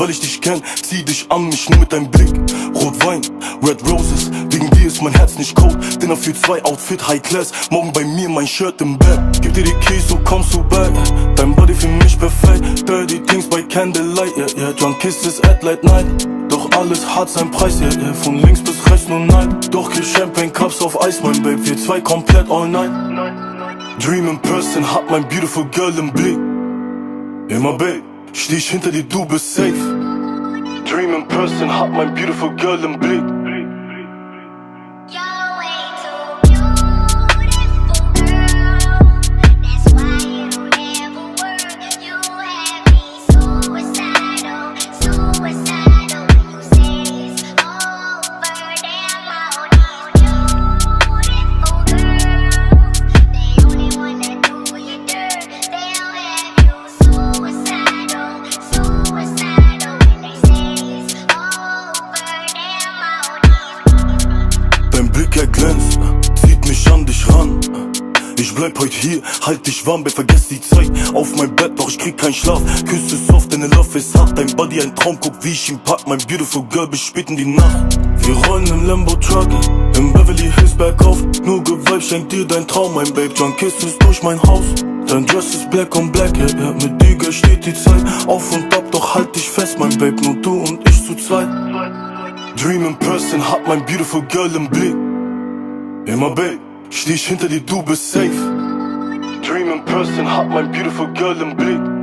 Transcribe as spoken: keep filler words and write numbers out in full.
weil ich dich kenn. Zieh dich an mich nur mit deinem Blick. Rotwein, Red Roses, wegen dir ist mein Herz nicht cold. Dinner für zwei, Outfit, High Class. Morgen bei mir mein Shirt im Bett. Gib dir die Keys, so kommst du back. Dein Body für mich perfekt. Dirty things by candlelight, yeah, yeah. Drunk kisses at late night. Doch alles hat seinen Preis, yeah, yeah. Von links bis rechts nur Nein. Doch kill Champagne Cups auf Eis, mein Babe. Wir zwei komplett all night. Dream in person, hab mein beautiful girl im Blick. Immer Babe, steh ich hinter dir, du bist safe. Dream in person, hab mein beautiful girl im Blick. Er glänzt, zieht mich an dich ran. Ich bleib heut hier, halt dich warm, Babe, vergess die Zeit. Auf mein Bett, doch ich krieg keinen Schlaf. Küsse soft, deine Love ist hart. Dein Body ein Traum, guck wie ich ihn pack. Mein beautiful girl bis spät in die Nacht. Wir rollen im Lambo-Truck, im Beverly Hills bergauf. Nur Gewalt schenkt dir dein Traum, mein Babe. Drunk kisses durch mein Haus. Dein Dress ist black on black, yeah, yeah. Mit dir girl, steht die Zeit auf und ab, doch halt dich fest, mein Babe. Nur du und ich zu zweit. Dream in person, hab mein beautiful girl im Blick. Immer Babe, steh ich hinter dir, du bist safe. Dream in person, hab mein beautiful girl im Blick.